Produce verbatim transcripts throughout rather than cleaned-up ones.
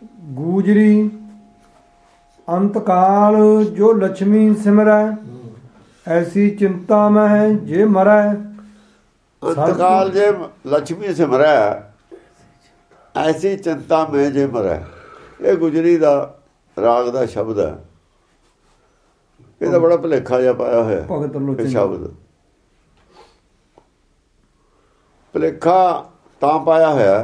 ਗੂਜਰੀ ਅੰਤ ਕਾਲ ਜੋ ਲక్ష్ਮੀ ਸਿਮਰੈ ਐਸੀ ਚਿੰਤਾ ਮਹਿ ਜੇ ਮਰੈ। ਅੰਤ ਕਾਲ ਜੇ ਲక్ష్ਮੀ ਸਿਮਰੈ ਐਸੀ ਚਿੰਤਾ ਮੈਂ ਜੇ ਮਰੈ। ਇਹ ਗੁਜਰੀ ਦਾ ਰਾਗ ਦਾ ਸ਼ਬਦ ਹੈ। ਇਹਦਾ ਬੜਾ ਭੁਲੇਖਾ ਜਿਹਾ ਪਾਇਆ ਹੋਇਆ ਭਗਤ ਇਹ ਲੋਚਨ ਸ਼ਬਦ। ਭੁਲੇਖਾ ਤਾਂ ਪਾਇਆ ਹੋਇਆ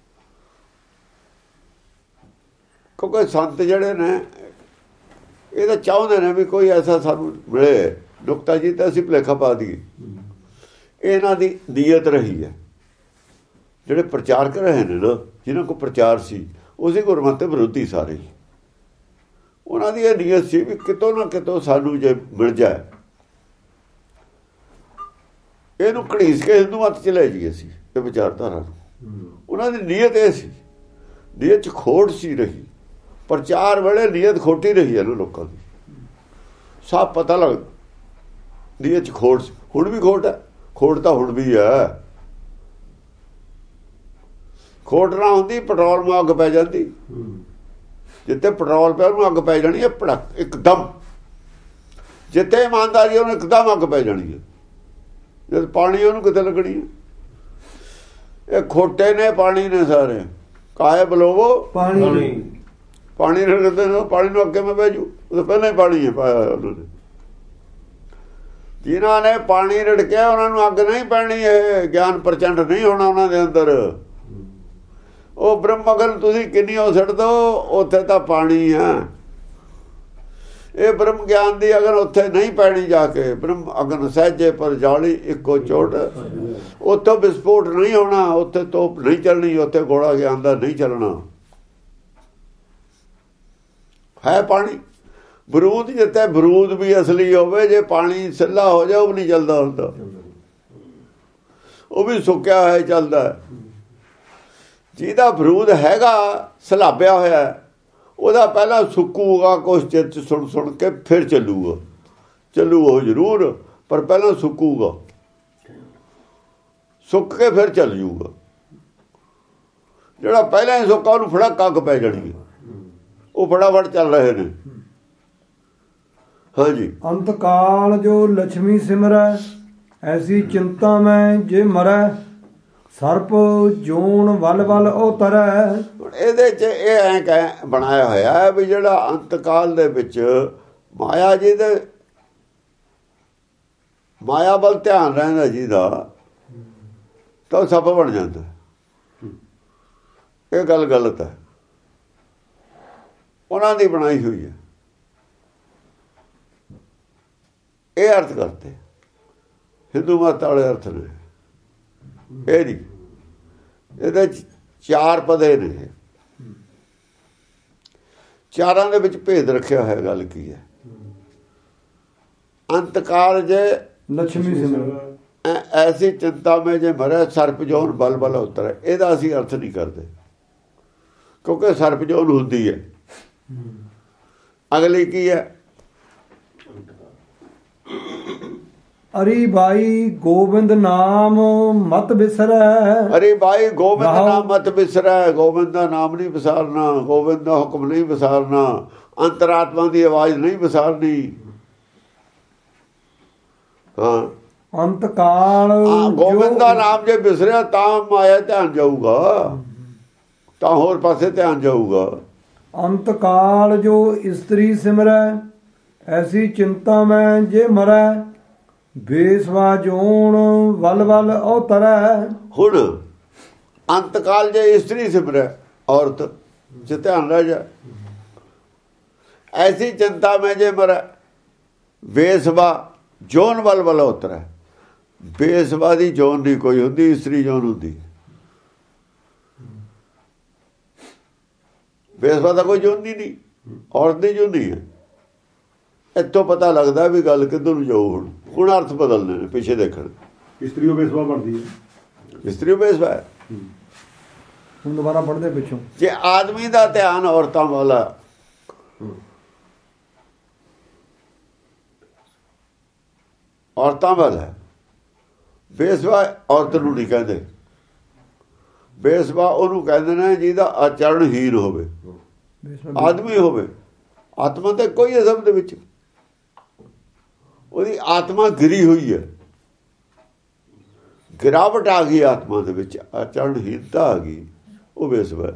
ਕਿਉਂਕਿ ਸੰਤ ਜਿਹੜੇ ਨੇ ਇਹ ਤਾਂ ਚਾਹੁੰਦੇ ਨੇ ਵੀ ਕੋਈ ਐਸਾ ਸਾਨੂੰ ਮਿਲੇ ਨੁਕਤਾ ਜੀ ਤਾਂ ਅਸੀਂ ਭੁਲੇਖਾ ਪਾ ਦਈਏ। ਇਹਨਾਂ ਦੀ ਨੀਅਤ ਰਹੀ ਹੈ। ਜਿਹੜੇ ਪ੍ਰਚਾਰਕ ਰਹੇ ਨੇ ਨਾ, ਜਿਹਨਾਂ ਕੋਲ ਪ੍ਰਚਾਰ ਸੀ, ਉਸੇ ਗੁਰਮਤਿ ਵਿਰੋਧੀ ਸਾਰੇ, ਉਹਨਾਂ ਦੀ ਇਹ ਨੀਅਤ ਸੀ ਵੀ ਕਿਤੋਂ ਨਾ ਕਿਤੋਂ ਸਾਨੂੰ ਜੇ ਮਿਲ ਜਾਏ ਇਹਨੂੰ ਘੜੀਸ ਕੇ ਹਿੰਦੂ ਮਤ ਚ ਲੈ ਜਾਈਏ ਅਸੀਂ ਇਹ ਵਿਚਾਰਧਾਰਾ ਨੂੰ। ਉਹਨਾਂ ਦੀ ਨੀਅਤ ਇਹ ਸੀ, ਨੀਅਤ ਚ ਖੋਟ ਸੀ ਰਹੀ। ਪ੍ਰਚਾਰ ਵੇਲੇ ਨੀਅਤ ਖੋਟੀ ਰਹੀ ਹੈ ਨਾ ਲੋਕਾਂ ਦੀ, ਸਭ ਪਤਾ ਲੱਗ ਨੀਅਤ ਚ ਖੋਟ ਸੀ। ਹੁਣ ਵੀ ਖੋਟ ਹੈ, ਖੋਟ ਤਾਂ ਹੁਣ ਵੀ ਹੈ। ਖੋਟ ਨਾ ਹੁੰਦੀ ਪੈਟਰੋਲ ਨੂੰ ਅੱਗ ਪੈ ਜਾਂਦੀ। ਜਿੱਥੇ ਪੈਟਰੋਲ ਪਿਆ ਉਹਨੂੰ ਅੱਗ ਪੈ ਜਾਣੀ ਹੈ ਭੜਕ ਇੱਕਦਮ। ਜਿੱਥੇ ਇਮਾਨਦਾਰੀ ਉਹਨੂੰ ਇੱਕਦਮ ਅੱਗ ਪੈ ਜਾਣੀ ਹੈ। ਜਦ ਪਾਣੀ ਉਹਨੂੰ ਕਿਤੇ ਲੱਗਣੀ ਹੈ। ਇਹ ਖੋਟੇ ਨੇ ਪਾਣੀ ਨੇ ਸਾਰੇ। ਕਾਏ ਬਲੋਵੋ ਪਾਣੀ ਪਾਣੀ ਨੇ ਪਾਣੀ ਨੂੰ ਅੱਗੇ ਮੈਂ ਬਹਿ ਜੂ। ਉਹ ਪਹਿਲਾਂ ਹੀ ਪਾਣੀ ਹੈ ਪਾਇਆ ਹੋਇਆ ਉਹਨਾਂ ਨੇ। ਜਿਨ੍ਹਾਂ ਨੇ ਪਾਣੀ ਰੜਕਿਆ ਉਹਨਾਂ ਨੂੰ ਅੱਗ ਨਹੀਂ ਪੈਣੀ। ਇਹ ਗਿਆਨ ਪ੍ਰਚੰਡ ਨਹੀਂ ਹੋਣਾ ਉਹਨਾਂ ਦੇ ਅੰਦਰ। ਉਹ ਬ੍ਰਹਮ ਅਗਨ ਤੁਸੀਂ ਕਿੰਨੀ ਉਹ ਛੱਡ ਦੋ, ਉੱਥੇ ਤਾਂ ਪਾਣੀ ਹੈ। ਇਹ ਬ੍ਰਹਮ ਗਿਆਨ ਦੀ ਅਗਰ ਉੱਥੇ ਨਹੀਂ ਪੈਣੀ ਜਾ ਕੇ, ਬ੍ਰਹਮ ਅਗਨ ਸਹਿਜੇ ਪਰ ਜਾਲੀ ਇੱਕੋ ਚੋਟ, ਉੱਥੋਂ ਵਿਸਫੋਟ ਨਹੀਂ ਹੋਣਾ, ਉੱਥੇ ਤੋਪ ਨਹੀਂ ਚੱਲਣੀ, ਉੱਥੇ ਗੋਲਾ ਗਿਆਨ ਦਾ ਨਹੀਂ ਚੱਲਣਾ। ਹੈ ਪਾਣੀ ਬਰੂਦ। ਜਿੱਥੇ ਬਰੂਦ ਵੀ ਅਸਲੀ ਹੋਵੇ, ਜੇ ਪਾਣੀ ਸਿੱਲਾ ਹੋ ਜਾਏ ਉਹ ਵੀ ਨਹੀਂ ਚੱਲਦਾ ਹੁੰਦਾ। ਉਹ ਵੀ ਸੁੱਕਿਆ ਹੋਇਆ ਚੱਲਦਾ। ਜਿਹਦਾ ਬਰੂਦ ਹੈਗਾ ਸਲਾਬਿਆ ਹੋਇਆ, ਉਹਦਾ ਪਹਿਲਾਂ ਸੁੱਕੂਗਾ ਕੁਛ ਚਿਰ ਚ, ਸੁਣ ਸੁਣ ਕੇ ਫਿਰ ਚੱਲੂਗਾ। ਚੱਲੂ ਉਹ ਜ਼ਰੂਰ, ਪਰ ਪਹਿਲਾਂ ਸੁੱਕੂਗਾ। ਸੁੱਕ ਕੇ ਫਿਰ ਚੱਲ ਜੂਗਾ। ਜਿਹੜਾ ਪਹਿਲਾਂ ਹੀ ਸੁੱਕਾ ਉਹਨੂੰ ਫੜਾ ਕੱਗ ਪੈ ਜਾਣੀ। ਉਹ ਫਟਾਫਟ ਚੱਲ ਰਹੇ ਨੇ। ਹਾਂਜੀ। ਅੰਤ ਕਾਲ ਜੋ ਲక్ష్ਮੀ ਸਿਮਰੈ ਐਸੀ ਚਿੰਤਾ ਮੈਂ ਜੇ ਮਰੈ। ਸਰਪ ਜੋਨ ਵੱਲ ਵੱਲ ਉਹ ਤਰੈ। ਇਹਦੇ ਚ ਇਹ ਐਂ ਕਹਿ ਬਣਾਇਆ ਹੋਇਆ ਵੀ ਜਿਹੜਾ ਅੰਤ ਕਾਲ ਦੇ ਵਿੱਚ ਮਾਇਆ ਜੀ ਦੇ ਮਾਇਆ ਵੱਲ ਧਿਆਨ ਰਹਿੰਦਾ ਜਿਹਦਾ, ਤਾਂ ਉਹ ਸੱਪ ਬਣ ਜਾਂਦਾ। ਇਹ ਗੱਲ ਗਲਤ ਹੈ। ਉਹਨਾਂ ਦੀ ਬਣਾਈ ਹੋਈ ਹੈ। ਇਹ ਅਰਥ ਕਰਦੇ ਹਿੰਦੂ ਮਤ ਵਾਲੇ ਅਰਥ ਨੇ। ਇਹ ਨਹੀਂ। ਇਹਦੇ ਚਾਰ ਪਦੇ ਨੇ। ਚਾਰਾਂ ਦੇ ਵਿੱਚ ਭੇਦ ਰੱਖਿਆ ਹੋਇਆ। ਗੱਲ ਕੀ ਹੈ? ਅੰਤ ਕਾਲ ਜੇ ਲక్ష్ਮੀ ਸਿਮਰੈ ਐਸੀ ਚਿੰਤਾ ਮੈਂ ਜੇ ਮਰੈ। ਸਰਪ ਜੋਨ ਬਲ ਬਲ ਉਤਰੈ। ਇਹਦਾ ਅਸੀਂ ਅਰਥ ਨਹੀਂ ਕਰਦੇ, ਕਿਉਂਕਿ ਸਰਪ ਜੋਨ ਹੁੰਦੀ ਹੈ। ਅਗਲੀ ਕੀ ਹੈ? ਅਰੀ ਬਾਈ ਗੋਬਿੰਦ ਨਾਮ ਮਤ ਬਿਸਰੈ। ਅਰੇ ਭਾਈ ਗੋਬਿੰਦ ਨਾਮ ਮਤ ਬਿਸਰੈ। ਗੋਬਿੰਦ ਦਾ ਨਾਮ ਨਹੀਂ ਵਿਸਾਰਨਾ, ਗੋਬਿੰਦ ਦਾ ਹੁਕਮ ਨਹੀਂ ਵਿਸਾਰਨਾ, ਅੰਤਰਾਤਮਾ ਦੀ ਆਵਾਜ਼ ਨਹੀਂ ਵਿਸਾਰਨੀ। ਹਾਂ, ਅੰਤ ਕਾਲ ਗੋਬਿੰਦ ਦਾ ਨਾਮ ਜੇ ਬਿਸਰਿਆ ਤਾਂ ਮਾਇਆ ਧਿਆਨ ਜਾਊਗਾ, ਤਾਂ ਹੋਰ ਪਾਸੇ ਧਿਆਨ ਜਾਊਗਾ। ਅੰਤ ਕਾਲ ਜੋ ਇਸਤਰੀ ਸਿਮਰੈ ਐਸੀ ਚਿੰਤਾ ਮੈਂ ਜੇ ਮਰੈ। ਬੇਸਵਾ ਜੋਨ ਵੱਲ ਵੱਲ ਉਹ ਤਰੈ। ਹੁਣ ਅੰਤ ਕਾਲ ਜੇ ਇਸਤਰੀ ਸਿਮਰੈ, ਔਰਤ ਚ ਧਿਆਨ ਰਹਿ ਜਾ। ਐਸੀ ਚਿੰਤਾ ਮੈਂ ਜੇ ਮਰੈ। ਬੇਸਵਾ ਜੋਨ ਵੱਲ ਵੱਲ ਉਤਰੈ। ਬੇਸਵਾ ਦੀ ਜੋਨ ਨਹੀਂ ਕੋਈ ਹੁੰਦੀ, ਇਸਤਰੀ ਜੋਨ ਹੁੰਦੀ। ਬੇਸਵਾ ਦਾ ਕੋਈ ਜੋਨ ਨਹੀਂ, ਔਰਤ ਦੀ ਜੋਨ ਨਹੀਂ ਹੈ। ਇੱਥੋਂ ਪਤਾ ਲੱਗਦਾ ਵੀ ਗੱਲ ਕਿੱਧਰ ਨੂੰ ਜਾਊ। ਹੁਣ ਹੁਣ ਅਰਥ ਬਦਲਨੇ ਨੇ, ਪਿੱਛੇ ਦੇਖਣ। ਇਸਤਰੀ ਉਹ ਬੇਸਵਾ ਬਣਦੀ ਹੈ। ਇਸਤਰੀ ਉਹ ਬੇਸਵਾ ਹੈ। ਹੁਣ ਦੁਬਾਰਾ ਪੜ੍ਹਦੇ ਪਿੱਛੋਂ। ਜੇ ਆਦਮੀ ਦਾ ਧਿਆਨ ਔਰਤਾਂ ਵਾਲਾ, ਔਰਤਾਂ ਵੱਲ ਹੈ। ਬੇਸਵਾ ਔਰਤ ਨੂੰ ਨਹੀਂ ਕਹਿੰਦੇ। ਬੇਸਵਾ ਉਹਨੂੰ ਕਹਿੰਦੇ ਨੇ ਜਿਹਦਾ ਆਚਰਣ ਹੀਨ ਹੋਵੇ, ਆਦਮੀ ਹੋਵੇ, ਆਤਮਾ ਤਾਂ ਕੋਈ ਹੈ ਸਭ ਦੇ ਵਿੱਚ, ਉਹਦੀ ਆਤਮਾ ਗਿਰੀ ਹੋਈ ਹੈ, ਗਿਰਾਵਟ ਆ ਗਈ ਆਤਮਾ ਦੇ ਵਿੱਚ, ਆਚਰਣਹੀਨਤਾ ਆ ਗਈ, ਉਹ ਬੇਸਵਾ।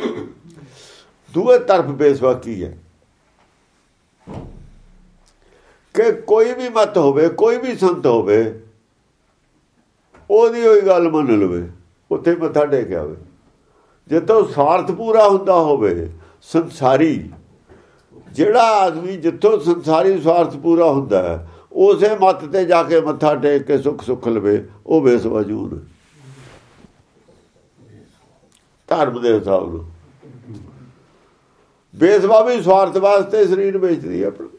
ਦੂਏ ਤਰਫ ਬੇਸਵਾ ਕੀ ਹੈ ਕਿ ਕੋਈ ਵੀ ਮਤ ਹੋਵੇ, ਕੋਈ ਵੀ ਸੰਤ ਹੋਵੇ, ਉਹਦੀ ਉਹੀ ਗੱਲ ਮੰਨ ਲਵੇ, ਉੱਥੇ ਮੱਥਾ ਟੇਕਿਆ ਹੋਵੇ, ਜਿੱਥੋਂ ਸਵਾਰਥ ਪੂਰਾ ਹੁੰਦਾ ਹੋਵੇ। ਸੰਸਾਰੀ ਜਿਹੜਾ ਆਦਮੀ ਜਿੱਥੋਂ ਸੰਸਾਰੀ ਸਵਾਰਥ ਪੂਰਾ ਹੁੰਦਾ ਹੈ, ਉਸੇ ਮੱਤ ਤੇ ਜਾ ਕੇ ਮੱਥਾ ਟੇਕ ਕੇ ਸੁੱਖ ਸੁੱਖ ਲਵੇ, ਉਹ ਬੇਸਵਾ ਜੂਨ ਧਰਮ ਦੇ ਹਿਸਾਬ ਨਾਲ। ਬੇਸਵਾ ਵੀ ਸਵਾਰਥ ਵਾਸਤੇ ਸਰੀਰ ਵੇਚਦੀ ਹੈ ਆਪਣਾ,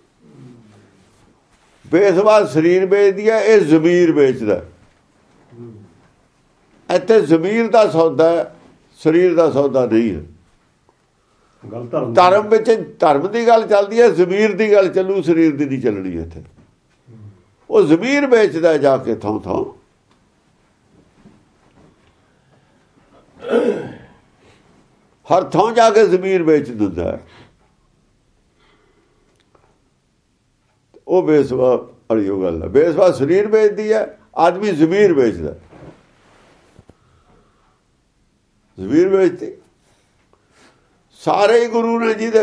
ਬੇਸਵਾ ਸਰੀਰ ਵੇਚਦੀ ਹੈ, ਇਹ ਜ਼ਮੀਰ ਵੇਚਦਾ। ਇੱਥੇ ਜ਼ਮੀਰ ਦਾ ਸੌਦਾ ਹੈ, ਸਰੀਰ ਦਾ ਸੌਦਾ ਨਹੀਂ ਹੈ। ਧਰਮ ਵਿੱਚ ਧਰਮ ਦੀ ਗੱਲ ਚੱਲਦੀ ਹੈ, ਜ਼ਮੀਰ ਦੀ ਗੱਲ ਚੱਲੂ, ਸਰੀਰ ਦੀ ਨਹੀਂ ਚੱਲਣੀ ਇੱਥੇ। ਉਹ ਜ਼ਮੀਰ ਵੇਚਦਾ ਜਾ ਕੇ ਥਾਂ ਥਾਂ। ਹਰ ਥਾਂ ਜਾ ਕੇ ਜ਼ਮੀਰ ਵੇਚ ਦਿੰਦਾ, ਉਹ ਬੇਸਵਾ ਵਾਲੀ ਉਹ ਗੱਲ ਹੈ। ਬੇਸਵਾ ਸਰੀਰ ਵੇਚਦੀ ਹੈ, ਆਦਮੀ ਜ਼ਮੀਰ ਵੇਚਦਾ, ਜ਼ਮੀਰ ਵੇਚਦੀ। ਸਾਰੇ ਹੀ ਗੁਰੂ ਨੇ ਜਿਹਦੇ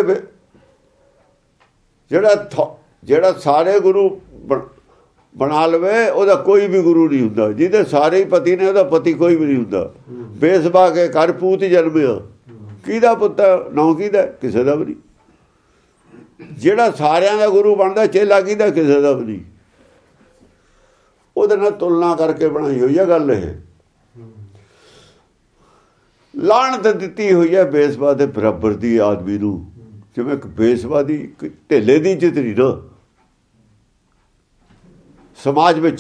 ਜਿਹੜਾ ਜਿਹੜਾ ਸਾਰੇ ਗੁਰੂ ਬਣਾ ਲਵੇ, ਉਹਦਾ ਕੋਈ ਵੀ ਗੁਰੂ ਨਹੀਂ ਹੁੰਦਾ। ਜਿਹਦੇ ਸਾਰੇ ਹੀ ਪਤੀ ਨੇ, ਉਹਦਾ ਪਤੀ ਕੋਈ ਵੀ ਨਹੀਂ ਹੁੰਦਾ। ਬੇਸਵਾ ਕੇ ਘਰ ਪੂਤ ਜਨਮਿਆ, ਕਿਹਦਾ ਪੁੱਤ ਨਾ ਕਿਹਦਾ, ਕਿਸੇ ਦਾ ਵੀ ਨਹੀਂ। ਜਿਹੜਾ ਸਾਰਿਆਂ ਦਾ ਗੁਰੂ ਬਣਦਾ, ਚੇਲਾ ਕਿਹਦਾ, ਕਿਸੇ ਦਾ ਵੀ ਨਹੀਂ। ਉਹਦੇ ਨਾਲ ਤੁਲਨਾ ਕਰਕੇ ਬਣਾਈ ਹੋਈ ਹੈ ਗੱਲ। ਇਹ ਲਾਹਣਤ ਦਿੱਤੀ ਹੋਈ ਹੈ ਬੇਸਵਾ ਦੇ ਬਰਾਬਰ ਦੀ ਆਦਮੀ ਨੂੰ। ਜਿਵੇਂ ਇੱਕ ਬੇਸਵਾ ਦੀ ਢੇਲੇ ਦੀ ਇੱਜ਼ਤ ਨਹੀਂ ਨਾ ਸਮਾਜ ਵਿੱਚ,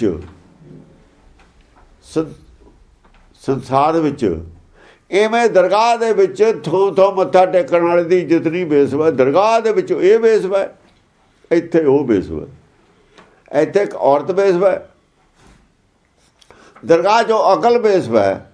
ਸੰਸਾਰ ਵਿੱਚ। ਇਵੇਂ ਦਰਗਾਹ ਦੇ ਵਿੱਚ ਥੋਂ ਥੋਂ ਮੱਥਾ ਟੇਕਣ ਵਾਲੇ ਦੀ ਇੱਜ਼ਤ ਨਹੀਂ ਬੇਸਵਾ। ਦਰਗਾਹ ਦੇ ਵਿੱਚ ਇਹ ਬੇਸਵਾ, ਇੱਥੇ ਉਹ ਬੇਸਵਾ। ਇੱਥੇ ਇੱਕ ਔਰਤ ਬੇਸਵਾ, ਦਰਗਾਹ ਜੋ ਅਕਲ ਬੇਸਵਾ ਹੈ,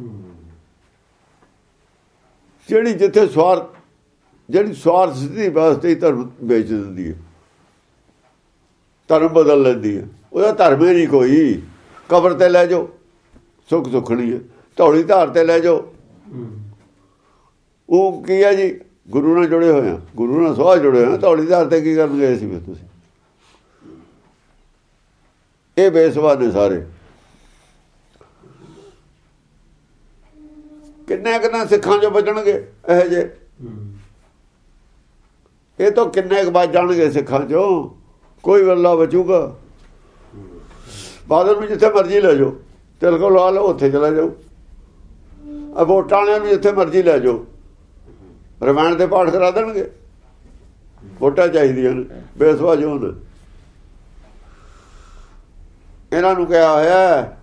ਜਿਹੜੀ ਜਿੱਥੇ ਸਵਾਰਥ ਜਿਹੜੀ ਸਵਾਰਥ ਸਿੱਧੀ ਵਾਸਤੇ ਧਰਮ ਵੇਚ ਦਿੰਦੀ ਹੈ, ਧਰਮ ਬਦਲ ਲੈਂਦੀ ਹੈ। ਉਹਦਾ ਧਰਮ ਹੀ ਨਹੀਂ ਕੋਈ। ਕਬਰ ਤੇ ਲੈ ਜਾਓ, ਸੁੱਖ ਸੁੱਖਣੀ ਹੈ। ਧੌਲੀ ਧਾਰ ਤੇ ਲੈ ਜਾਓ, ਉਹ ਕੀ ਹੈ ਜੀ, ਗੁਰੂ ਨਾਲ ਜੁੜੇ ਹੋਏ ਆ, ਗੁਰੂ ਨਾਲ ਸਵਾਹ ਜੁੜੇ ਹੋਏ ਆ। ਧੌਲੀ ਧਾਰ ਤੇ ਕੀ ਕਰਨ ਗਏ ਸੀ ਫਿਰ ਤੁਸੀਂ? ਇਹ ਬੇਸਵਾ ਨੇ ਸਾਰੇ। ਕਿੰਨੇ ਕਿੰਨਾ ਸਿੱਖਾਂ ਚੋਂ ਬਚਣਗੇ ਇਹੋ ਜਿਹੇ? ਇਹ ਤਾਂ ਕਿੰਨੇ ਕੁ ਬਚ ਜਾਣਗੇ ਸਿੱਖਾਂ ਚੋਂ? ਕੋਈ ਵੱਲਾ ਬਚੂਗਾ? ਬਾਦਲ ਨੂੰ ਜਿੱਥੇ ਮਰਜ਼ੀ ਲੈ ਜਾਓ, ਤਿਲਕ ਲਾ ਲਓ, ਉੱਥੇ ਚਲਾ ਜਾਓ। ਆ ਵੋਟਾਂ ਵਾਲਿਆਂ ਨੂੰ ਜਿੱਥੇ ਮਰਜ਼ੀ ਲੈ ਜਾਓ, ਰਮਾਇਣ ਦੇ ਪਾਠ ਕਰਾ ਦੇਣਗੇ। ਵੋਟਾਂ ਚਾਹੀਦੀਆਂ ਨੇ, ਬੇਸਵਾ ਜੋ ਨੇ। ਇਹਨਾਂ ਨੂੰ ਕਿਹਾ ਹੋਇਆ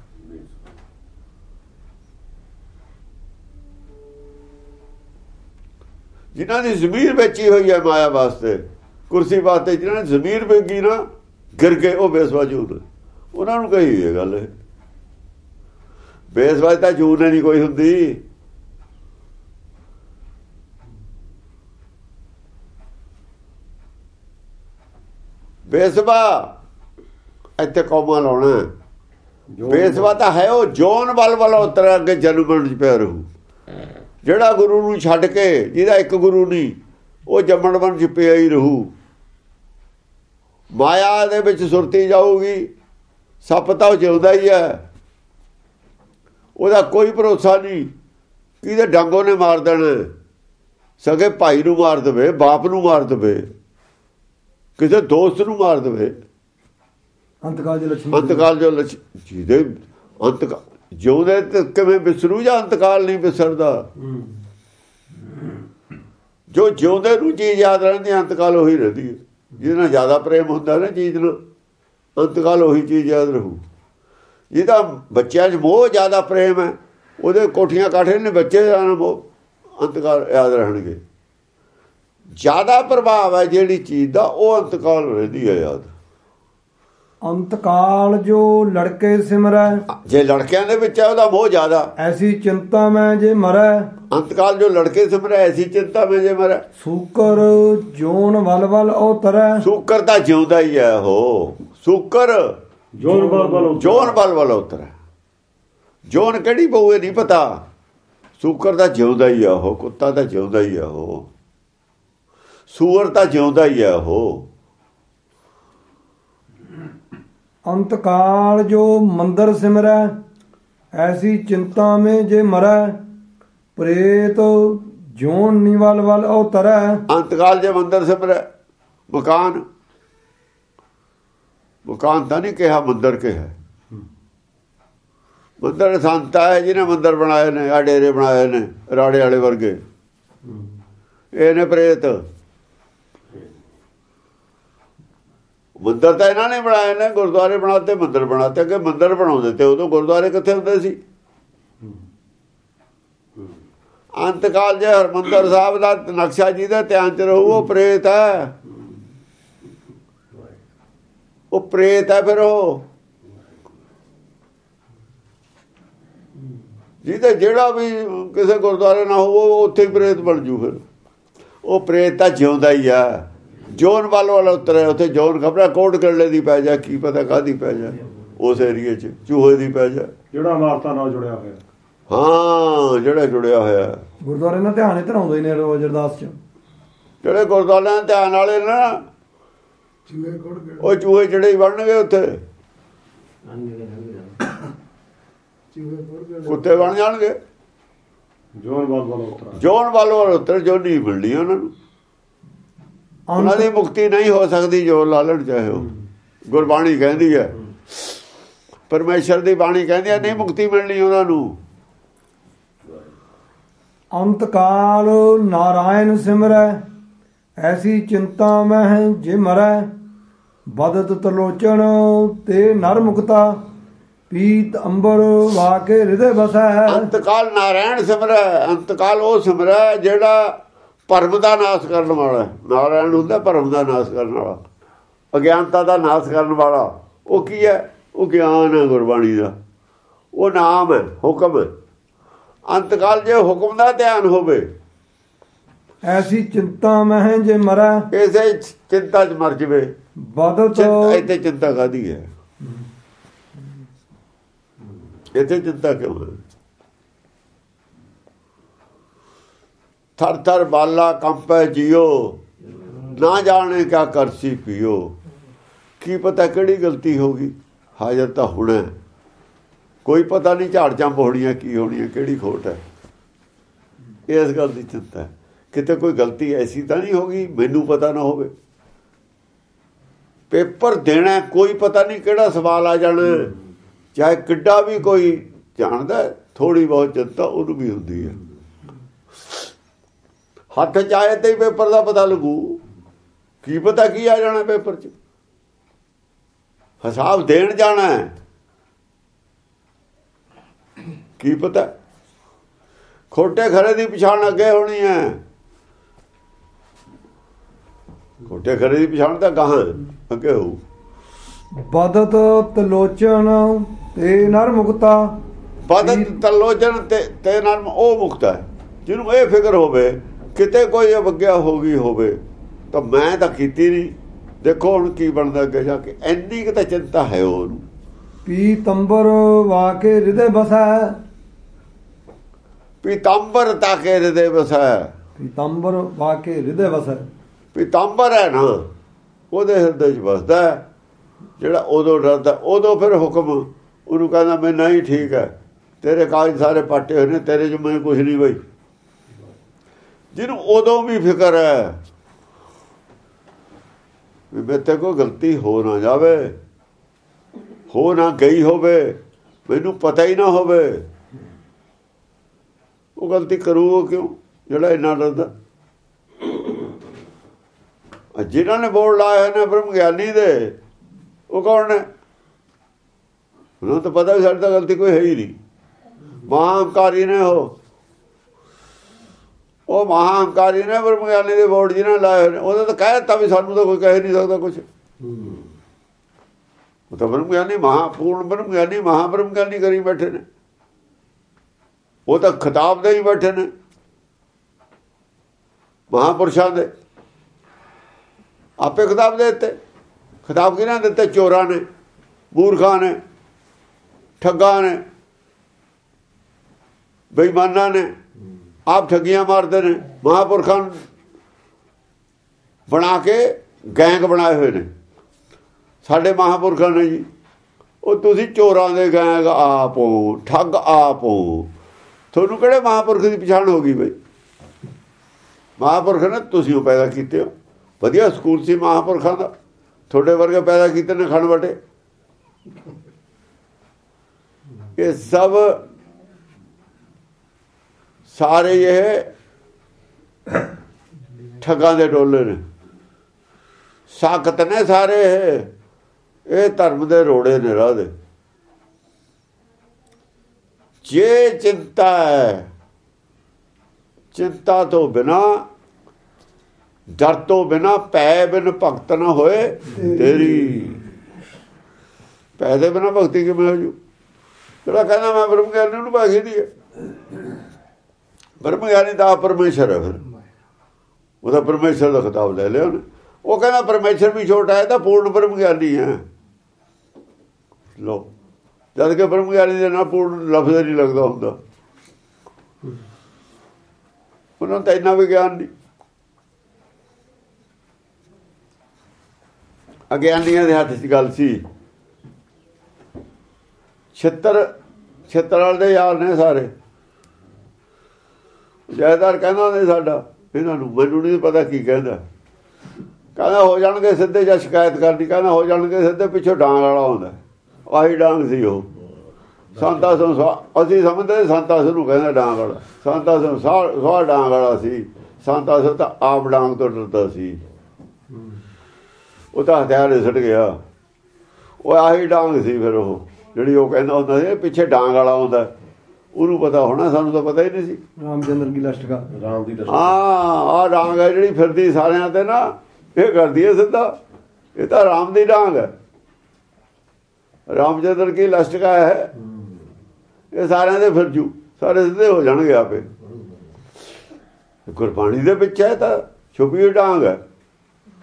ਜਿਨ੍ਹਾਂ ਦੀ ਜ਼ਮੀਰ ਵੇਚੀ ਹੋਈ ਹੈ ਮਾਇਆ ਵਾਸਤੇ, ਕੁਰਸੀ ਵਾਸਤੇ, ਜਿਨ੍ਹਾਂ ਨੇ ਜ਼ਮੀਰ ਵੇਚੀ ਨਾ, ਗਿਰ ਗਏ, ਉਹ ਬੇਸਵਾ ਜੂਨ। ਉਹਨਾਂ ਨੂੰ ਕਹੀ ਇਹ ਗੱਲ। ਬੇਸਵਾ ਤਾਂ ਜੂਨ ਨਹੀਂ ਕੋਈ ਹੁੰਦੀ। ਬੇਸਵਾ ਇੱਥੇ ਕੌਮਾਂ ਲਾਉਣਾ। ਬੇਸਵਾ ਤਾਂ ਹੈ ਉਹ ਜੋਨ ਵੱਲ ਵੱਲ ਉਤਰ ਅੱਗੇ ਜਨਮਣ ਚ ਪਿਆ ਰਹੂ। ਜਿਹੜਾ ਗੁਰੂ ਨੂੰ ਛੱਡ ਕੇ, ਜਿਹਦਾ ਇੱਕ ਗੁਰੂ ਨਹੀਂ, ਉਹ ਜੰਮਣ ਬਣ ਚ ਪਿਆ ਹੀ ਰਹੂ। ਮਾਇਆ ਦੇ ਵਿੱਚ ਸੁਰਤੀ ਜਾਊਗੀ। ਸੱਪ ਤਾਂ ਉਹ ਜਿਉਂਦਾ ਹੀ ਹੈ, ਉਹਦਾ ਕੋਈ ਭਰੋਸਾ ਨਹੀਂ। ਕਿਹਦੇ ਡਾਂਗੋ ਨੇ ਮਾਰ ਦੇਣਾ, ਸਗੇ ਭਾਈ ਨੂੰ ਮਾਰ ਦੇਵੇ, ਬਾਪ ਨੂੰ ਮਾਰ ਦੇਵੇ, ਕਿਸੇ ਦੋਸਤ ਨੂੰ ਮਾਰ ਦੇਵੇ। ਅੰਤਕਾਲ ਦੇ ਲੱਛਣ, ਅੰਤਕਾਲ ਜੋ ਲੱਛਣ, ਜਿਹਦੇ ਅੰਤਕਾਲ ਜਿਉਂਦੇ ਤੇ ਕਿਵੇਂ ਵਿਸਰੂ, ਜਾਂ ਅੰਤਕਾਲ ਨਹੀਂ ਵਿਸਰਦਾ। ਜੋ ਜਿਉਂਦੇ ਨੂੰ ਚੀਜ਼ ਯਾਦ ਰਹਿੰਦੀ, ਅੰਤਕਾਲ ਉਹੀ ਰਹਿੰਦੀ ਹੈ। ਜਿਹਦੇ ਨਾਲ ਜ਼ਿਆਦਾ ਪ੍ਰੇਮ ਹੁੰਦਾ ਨਾ ਚੀਜ਼ ਨੂੰ, ਅੰਤਕਾਲ ਉਹੀ ਚੀਜ਼ ਯਾਦ ਰਹੂ। ਜਿਹਦਾ ਬੱਚਿਆਂ 'ਚ ਮੋਹ ਜ਼ਿਆਦਾ ਪ੍ਰੇਮ ਹੈ, ਉਹਦੇ ਕੋਠੀਆਂ ਕਾਠੇ ਨੇ, ਬੱਚੇ ਦਾ ਮੋਹ, ਅੰਤਕਾਲ ਯਾਦ ਰਹਿਣਗੇ। ਜ਼ਿਆਦਾ ਪ੍ਰਭਾਵ ਹੈ ਜਿਹੜੀ ਚੀਜ਼ ਦਾ, ਉਹ ਅੰਤਕਾਲ ਰਹਿੰਦੀ ਹੈ ਯਾਦ। ਅੰਤ ਕਾਲ ਜੋ ਲੜਕੇ ਸਿਮਰੈ ਜੇ ਲੜਕਿਆਂ ਦੇ ਵਿੱਚ ਹੈ ਉਹਦਾ ਮੋਹ ਜ਼ਿਆਦਾ। ਐਸੀ ਚਿੰਤਾ ਮੈਂ ਜੇ ਮਰੈ ਅੰਤ ਕਾਲ ਜੋ ਲੜਕੇ ਸਿਮਰੈ ਐਸੀ ਚਿੰਤਾ ਮੈਂ ਜੇ ਮਰੈ। ਸੂਕਰ ਜੋਨ ਵਲ ਵਲ ਉਤਰੈ ਸੂਕਰ ਤਾਂ ਜਿਉਂਦਾ ਹੀ ਹੈ ਉਹ। ਸੂਕਰ ਜੋਨ ਬਲ ਬਲ ਜੋਨ ਬਲ ਬਲ ਉਤਰੈ। ਜੋਨ ਕਿਹੜੀ ਪਊਏ ਨਹੀਂ ਪਤਾ। ਸੂਕਰ ਤਾਂ ਜਿਉਂਦਾ ਹੀ ਆ ਉਹ। ਕੁੱਤਾ ਤਾਂ ਜਿਉਂਦਾ ਹੀ ਆ ਉਹ। ਸੂਰ ਤਾਂ ਜਿਉਂਦਾ ਹੀ ਆ ਉਹ। ਅੰਤ ਕਾਲ ਜੋ ਮੰਦਰ ਸਿਮਰੈ ਐਸੀ ਚਿੰਤਾ ਮੈਂ ਜੇ ਮਰੈ ਪ੍ਰੇਤ ਜੋਨ ਨਿਵਲ ਵਲ ਉਤਰੈ। ਅੰਤ ਕਾਲ ਜੇ ਮੰਦਰ ਸਿਮਰੈ ਮਕਾਨ ਮਕਾਨ ਤਾਂ ਨਹੀਂ ਕਿਹਾ ਮੰਦਰ ਕਿਹਾ। ਮੰਦਰ ਸੰਤਾ ਹੈ ਜਿਹਨੇ ਮੰਦਰ ਬਣਾਏ ਨੇ ਆ ਡੇਰੇ ਬਣਾਏ ਨੇ ਰਾੜੇ ਵਾਲੇ ਵਰਗੇ। ਇਹ ਨੇ ਪ੍ਰੇਤ। ਮੰਦਰ ਤਾਂ ਇਹਨਾਂ ਨੇ ਬਣਾਏ ਨੇ ਗੁਰਦੁਆਰੇ ਬਣਾਤੇ ਮੰਦਰ ਬਣਾਤੇ। ਅੱਗੇ ਮੰਦਰ ਬਣਾਉਂਦੇ ਤੇ ਉਦੋਂ ਗੁਰਦੁਆਰੇ ਕਿੱਥੇ ਹੁੰਦੇ ਸੀ। ਅੰਤ ਕਾਲ ਜੇ ਹਰਮੰਦਰ ਸਾਹਿਬ ਦਾ ਨਕਸ਼ਾ ਜਿਹਦੇ ਧਿਆਨ ਚ ਰਹੂ ਉਹ ਪ੍ਰੇਤ ਹੈ। ਉਹ ਪ੍ਰੇਤ ਹੈ ਫਿਰ ਉਹ ਜਿਹਦੇ ਜਿਹੜਾ ਵੀ ਕਿਸੇ ਗੁਰਦੁਆਰੇ ਨਾ ਹੋਵੇ ਉਹ ਉੱਥੇ ਹੀ ਪ੍ਰੇਤ ਬਣ ਜੂ। ਫਿਰ ਉਹ ਪ੍ਰੇਤ ਤਾਂ ਜਿਉਂਦਾ ਹੀ ਆ। ਜੋਨ ਵੱਲ ਵਾਲਾ ਉਤਰਿਆ ਉੱਥੇ ਜੋਨ ਖਬਰਾਂ ਕੋਟ ਕਰਲੇ ਦੀ ਪੈ ਜਾ ਕੀ ਪਤਾ ਕਾਹਦੀ ਪੈ ਜਾ ਉਸ ਏਰੀਏ ਚ ਚੂਹੇ ਦੀ ਪੈ ਜਾ ਜਿਹੜਾ ਇਮਾਰਤਾਂ ਨਾਲ ਜੁੜਿਆ ਹੋਇਆ। ਹਾਂ ਜਿਹੜਾ ਜੁੜਿਆ ਹੋਇਆ ਗੁਰਦੁਆਰੇ ਨਾਲ ਧਿਆਨ ਇੱਧਰ ਆਉਂਦੇ ਨੇ ਰੋਜ਼ ਅਰਦਾਸ ਚ। ਜਿਹੜੇ ਗੁਰਦੁਆਰਿਆਂ ਧਿਆਨ ਵਾਲੇ ਨਾ ਉਹ ਚੂਹੇ ਜਿਹੜੇ ਬਣਨਗੇ ਉੱਥੇ ਕੁੱਤੇ ਬਣ ਜਾਣਗੇ। ਜੋਨ ਵੱਲ ਵੱਲ ਉਤਰ ਜੋਨ ਵੱਲ ਵੱਲ ਉਤਰ ਜੋ ਨਹੀਂ ਮਿਲਣੀ ਉਹਨਾਂ ਨੂੰ। ਉਹਨਾਂ ਦੀ ਮੁਕਤੀ ਨਹੀਂ ਹੋ ਸਕਦੀ ਜੋ ਲਾਲਣ ਚਾਹੇ ਉਹ। ਗੁਰਬਾਣੀ ਕਹਿੰਦੀ ਹੈ ਪਰਮੇਸ਼ਰ ਦੀ ਬਾਣੀ ਕਹਿੰਦੀ ਹੈ ਨਹੀਂ ਮੁਕਤੀ ਮਿਲਣੀ ਉਹਨਾਂ ਨੂੰ। ਅੰਤ ਕਾਲ ਨਾਰਾਇਣ ਸਿਮਰੈ ਐਸੀ ਚਿੰਤਾ ਮੈਂ ਜੇ ਮਰੈ ਬਦਤ ਤਲੋਚਨ ਤੇ ਨਰ ਮੁਕਤਾ ਪੀਤ ਅੰਬਰ ਵਾਕੇ ਹਿਰਦੇ ਬਸੈ। ਅੰਤ ਕਾਲ ਨਾਰਾਇਣ ਸਿਮਰੈ। ਅੰਤ ਕਾਲ ਉਹ ਸਿਮਰੈ ਜਿਹੜਾ ਭਰਮ ਦਾ ਨਾਸ਼ ਕਰਨ ਵਾਲਾ। ਨਾਰਾਇਣ ਹੁੰਦਾ ਭਰਮ ਦਾ ਨਾਸ਼ ਕਰਨ ਵਾਲਾ ਅਗਿਆਨਤਾ ਦਾ ਨਾਸ਼ ਕਰਨ ਵਾਲਾ। ਉਹ ਕੀ ਹੈ ਉਹ ਗਿਆਨ ਹੈ ਗੁਰਬਾਣੀ ਦਾ। ਉਹ ਨਾਮ ਹੈ ਹੁਕਮ ਹੈ। ਅੰਤ ਕਾਲ ਜੇ ਹੁਕਮ ਦਾ ਧਿਆਨ ਹੋਵੇ ਐਸੀ ਚਿੰਤਾ ਮੈਂ ਜੇ ਮਰੈ ਇਸੇ ਚਿੰਤਾ ਚ ਮਰ ਜਵੇ। ਬਦਤ ਇੱਥੇ ਚਿੰਤਾ ਕਾਹਦੀ ਹੈ। ਇੱਥੇ ਚਿੰਤਾ ਕਿਉਂ ਹੈ। ਥਰ ਥਰ ਬਾਲਾ ਕੰਪੈ ਜਿਓ ਨਾ ਜਾਣੇ ਕਿਆ ਕਰਸੀ ਪੀਓ। ਕੀ ਪਤਾ ਕਿਹੜੀ ਗਲਤੀ ਹੋ ਗਈ। ਹਾਜ਼ਰ ਤਾਂ ਹੋਣਾ ਕੋਈ ਪਤਾ ਨਹੀਂ ਝਾੜ ਚੰਪ ਹੋਣੀਆਂ ਕੀ ਹੋਣੀਆਂ ਕਿਹੜੀ ਖੋਟ ਹੈ। ਇਸ ਗੱਲ ਦੀ ਚਿੰਤਾ ਹੈ ਕਿਤੇ ਕੋਈ ਗਲਤੀ ਐਸੀ ਤਾਂ ਨਹੀਂ ਹੋ ਗਈ ਮੈਨੂੰ ਪਤਾ ਨਾ ਹੋਵੇ। ਪੇਪਰ ਦੇਣਾ ਕੋਈ ਪਤਾ ਨਹੀਂ ਕਿਹੜਾ ਸਵਾਲ ਆ ਜਾਣਾ ਚਾਹੇ ਕਿੱਡਾ ਵੀ ਕੋਈ ਜਾਣਦਾ ਥੋੜੀ ਬਹੁਤ ਚਿੰਤਾ ਉਹਨੂੰ ਵੀ ਹੁੰਦੀ ਹੈ। ਹੱਥ ਚਾਹੇ ਤੇ ਪੇਪਰ ਦਾ ਪਤਾ ਲੱਗੂ ਕੀ ਪਤਾ ਕੀ ਆ ਜਾਣਾ ਪੇਪਰ ਚ। ਹਿਸਾਬ ਦੇਣ ਜਾਣਾ ਹੈ ਕੀ ਪਤਾ। ਖੋਟੇ ਖਰੇ ਦੀ ਪਛਾਣ ਅੱਗੇ ਹੋਣੀ ਹੈ। ਖੋਟੇ ਖਰੇ ਦੀ ਪਛਾਣ ਤਾਂ ਗਾਹਾਂ ਅੱਗੇ ਹੋਊ। ਬਦਤ ਤਲੋਚਨ ਤੇ ਨਰ ਮੁਕਤਾ। ਬਦਤ ਤਲੋਚਨ ਤੇ ਤੇ ਨਰ ਉਹ ਮੁਕਤਾ ਹੈ ਜਿਹਨੂੰ ਇਹ ਫਿਕਰ ਹੋਵੇ ਕਿਤੇ ਕੋਈ ਅਵਗਿਆ ਹੋ ਗਈ ਹੋਵੇ ਤਾਂ ਮੈਂ ਤਾਂ ਕੀਤੀ ਨਹੀਂ। ਦੇਖੋ ਹੁਣ ਕੀ ਬਣਦਾ ਅੱਗੇ ਜਾ ਕੇ। ਇੰਨੀ ਕੁ ਤਾਂ ਚਿੰਤਾ ਹੈ ਉਹਨੂੰ। ਪੀਤੰਬਰ ਵਾਕੇ ਹਿਰਦੇ ਬਸੈ। ਪੀਤੰਬਰ ਤਾਕੇ ਹਿਰਦੇ ਬਸੈ। ਪੀਤੰਬਰ ਵਾਕੇ ਹਿਰਦੇ ਬਸੈ। ਪੀਤੰਬਰ ਹੈ ਨਾ ਉਹਦੇ ਹਿਰਦੇ 'ਚ ਵਸਦਾ ਜਿਹੜਾ ਉਦੋਂ ਡਰਦਾ। ਉਦੋਂ ਫਿਰ ਹੁਕਮ ਉਹਨੂੰ ਕਹਿੰਦਾ ਮੈਂ ਨਹੀਂ ਠੀਕ ਹੈ ਤੇਰੇ ਕਾਗਜ਼ ਸਾਰੇ ਪਾਟੇ ਹੋਏ ਨੇ ਤੇਰੇ 'ਚ ਮੈਂ ਕੁਛ ਨਹੀਂ ਬਈ। ਜਿਹਨੂੰ ਉਦੋਂ ਵੀ ਫਿਕਰ ਹੈ ਵੀ ਮੇਰੇ ਤੇ ਕੋਈ ਗਲਤੀ ਹੋ ਨਾ ਜਾਵੇ ਹੋ ਨਾ ਗਈ ਹੋਵੇ ਮੈਨੂੰ ਪਤਾ ਹੀ ਨਾ ਹੋਵੇ ਉਹ ਗਲਤੀ ਕਰੂ ਕਿਉਂ ਜਿਹੜਾ ਇੰਨਾ ਡਰਦਾ। ਜਿਨ੍ਹਾਂ ਨੇ ਬੋਰਡ ਲਾਏ ਨੇ ਬ੍ਰਹਮ ਗਿਆਨੀ ਦੇ ਉਹ ਕੌਣ ਨੇ। ਉਹਨਾਂ ਤਾਂ ਪਤਾ ਵੀ ਸਾਡੇ ਤਾਂ ਗਲਤੀ ਕੋਈ ਹੈ ਹੀ ਨਹੀਂ। ਮਹਾਂਕਾਰੀ ਨੇ ਉਹ ਉਹ ਮਹਾਂਕਾਰੀ ਨੇ ਬ੍ਰਹਮ ਗਿਆਨੀ ਦੇ ਬੋਰਡ ਜਿਹਨਾਂ ਲਾਏ ਹੋਏ ਨੇ। ਉਹਦਾ ਤਾਂ ਕਹਿ ਦਿੱਤਾ ਵੀ ਸਾਨੂੰ ਤਾਂ ਕੋਈ ਕਹਿ ਨਹੀਂ ਸਕਦਾ ਕੁਛ। ਉਹ ਤਾਂ ਬ੍ਰਹਮ ਗਿਆਨੀ ਮਹਾਪੂਰਨ ਬ੍ਰਹਮ ਗਿਆਨੀ ਮਹਾਬ੍ਰਹਮ ਗਿਆਨੀ ਕਰੀ ਬੈਠੇ ਨੇ। ਉਹ ਤਾਂ ਖਿਤਾਬ ਦੇ ਹੀ ਬੈਠੇ ਨੇ ਮਹਾਂਪੁਰਸ਼ਾਂ ਦੇ। ਆਪੇ ਖਿਤਾਬ ਦੇ ਦਿੱਤੇ। ਖਿਤਾਬ ਕਿਹਨਾਂ ਦਿੱਤੇ? ਚੋਰਾਂ ਨੇ, ਮੂਰਖਾਂ ਨੇ, ਠੱਗਾਂ ਨੇ, ਬੇਈਮਾਨਾਂ ਨੇ, ਆਪ ਠੱਗੀਆਂ ਮਾਰਦੇ ਨੇ। ਮਹਾਂਪੁਰਖਾਂ ਬਣਾ ਕੇ ਗੈਂਗ ਬਣਾਏ ਹੋਏ ਨੇ ਸਾਡੇ ਮਹਾਂਪੁਰਖਾਂ ਨੇ ਜੀ। ਉਹ ਤੁਸੀਂ ਚੋਰਾਂ ਦੇ ਗੈਂਗ ਆਪ ਹੋ, ਠੱਗ ਆਪ ਹੋ। ਤੁਹਾਨੂੰ ਕਿਹੜੇ ਮਹਾਂਪੁਰਖ ਦੀ ਪਛਾਣ ਹੋ ਗਈ ਬਈ? ਮਹਾਂਪੁਰਖ ਨੇ ਤੁਸੀਂ ਉਹ ਪੈਦਾ ਕੀਤੇ ਹੋ। ਵਧੀਆ ਸਕੂਲ ਸੀ ਮਹਾਂਪੁਰਖਾਂ ਦਾ, ਤੁਹਾਡੇ ਵਰਗੇ ਪੈਦਾ ਕੀਤੇ ਨੇ ਖਣ ਵਟੇ। ਇਹ ਸਭ ਸਾਰੇ ਇਹ ਠੱਗਾਂ ਦੇ ਟੋਲੇ ਨੇ, ਸਾਖਤ ਨੇ ਸਾਰੇ। ਇਹ ਧਰਮ ਦੇ ਰੋੜੇ ਨੇ ਰਾਹ ਦੇ। ਜੇ ਚਿੰਤਾ ਹੈ, ਚਿੰਤਾ ਤੋਂ ਬਿਨਾ, ਡਰ ਤੋਂ ਬਿਨਾ, ਪੈ ਬਿਨ ਭਗਤ ਨਾ ਹੋਏ ਤੇਰੀ। ਪੈ ਦੇ ਬਿਨਾ ਭਗਤੀ ਕਿਵੇਂ ਹੋ ਜੂ? ਜਿਹੜਾ ਕਹਿੰਦਾ ਮੈਂ ਬ੍ਰਹਮ ਗਿਆਨੀ ਨੂੰ ਭਾਗੀ ਦੀ ਹੈ। ਬ੍ਰਹਮ ਗਿਆਨੀ ਦਾ ਪਰਮੇਸ਼ਰ ਹੈ। ਫਿਰ ਉਹਦਾ ਪਰਮੇਸ਼ਰ ਦਾ ਖਿਤਾਬ ਲੈ ਲਿਆ ਉਹਨੇ। ਉਹ ਕਹਿੰਦਾ ਪਰਮੇਸ਼ਰ ਵੀ ਛੋਟਾ ਹੈ ਤਾਂ ਪੂਰਨ ਬ੍ਰਹਮ ਗਿਆਨੀ ਹੈ। ਲੋ ਜਦ ਕਿ ਬ੍ਰਹਮ ਗਿਆਨੀ ਦੇ ਨਾਲ ਪੂਰਨ ਲਫ਼ਜ਼ ਨਹੀਂ ਲੱਗਦਾ ਹੁੰਦਾ। ਉਹਨਾਂ ਤਾਂ ਇੰਨਾ ਵੀ ਗਿਆਨ ਨਹੀਂ। ਅਗਿਆਨੀਆਂ ਦੇ ਹੱਥ 'ਚ ਗੱਲ ਸੀ। ਛਿੱਤਰ ਛਿੱਤਰ ਵਾਲੇ ਦੇ ਯਾਰ ਨੇ ਸਾਰੇ। ਜੈਦਾਰ ਕਹਿੰਦਾ ਨਹੀਂ ਸਾਡਾ ਇਹਨਾਂ ਨੂੰ, ਮੈਨੂੰ ਨਹੀਂ ਪਤਾ ਕੀ ਕਹਿੰਦਾ। ਕਹਿੰਦਾ ਹੋ ਜਾਣਗੇ ਸਿੱਧੇ ਜਾਂ ਸ਼ਿਕਾਇਤ ਕਰਨੀ। ਕਹਿੰਦਾ ਹੋ ਜਾਣਗੇ ਸਿੱਧੇ, ਪਿੱਛੋਂ ਡਾਂਗ ਵਾਲਾ ਆਉਂਦਾ। ਆਹੀ ਡਾਂਗ ਸੀ ਉਹ। ਸੰਤਾ ਸਿੰਘ ਅਸੀਂ ਸਮਝਦੇ ਸੰਤਾ ਸਿੰਘ ਨੂੰ ਕਹਿੰਦਾ ਡਾਂਗ ਵਾਲਾ। ਸੰਤਾ ਸਿੰਘ ਸਵਾ ਡਾਂਗ ਵਾਲਾ ਸੀ। ਸੰਤਾ ਸਿੰਘ ਤਾਂ ਆਪ ਡਾਂਗ ਤੋਂ ਡਰਦਾ ਸੀ। ਉਹ ਤਾਂ ਹਥਿਆਰ ਸੁੱਟ ਗਿਆ। ਉਹ ਆਹੀ ਡਾਂਗ ਸੀ ਫਿਰ ਉਹ ਜਿਹੜੀ ਉਹ ਕਹਿੰਦਾ ਹੁੰਦਾ ਸੀ ਪਿੱਛੇ ਡਾਂਗ ਵਾਲਾ ਆਉਂਦਾ। ਉਹਨੂੰ ਪਤਾ ਹੋਣਾ, ਸਾਨੂੰ ਤਾਂ ਪਤਾ ਹੀ ਨਹੀਂ ਸੀ। ਰਾਮਚੰਦਰ ਕੀ ਲਸ਼ਟਕਾ, ਰਾਮ ਦੀ ਹਾਂ ਆਹ ਡਾਂਗ ਹੈ ਜਿਹੜੀ ਫਿਰਦੀ ਸਾਰਿਆਂ ਤੇ ਨਾ, ਇਹ ਕਰਦੀ ਹੈ ਸਿੱਧਾ। ਇਹ ਤਾਂ ਰਾਮ ਦੀ ਡਾਂਗ ਹੈ। ਰਾਮਚੰਦਰ ਕੀ ਲਸ਼ਟਕਾ ਹੈ। ਇਹ ਸਾਰਿਆਂ ਦੇ ਫਿਰ ਜੂ, ਸਾਰੇ ਸਿੱਧੇ ਹੋ ਜਾਣਗੇ ਆਪੇ। ਗੁਰਬਾਣੀ ਦੇ ਵਿੱਚ ਹੈ ਤਾਂ ਛੁਪੀ ਹੋਈ ਡਾਂਗ ਹੈ।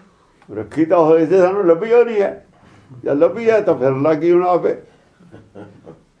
ਰੱਖੀ ਤਾਂ ਹੋਏ ਸੀ, ਸਾਨੂੰ ਲੱਭੀ ਹੋ ਨਹੀਂ ਹੈ। ਜਾਂ ਲੱਭੀ ਹੈ ਤਾਂ ਫਿਰ ਲੱਗੀ ਹੁਣ ਆਪੇ।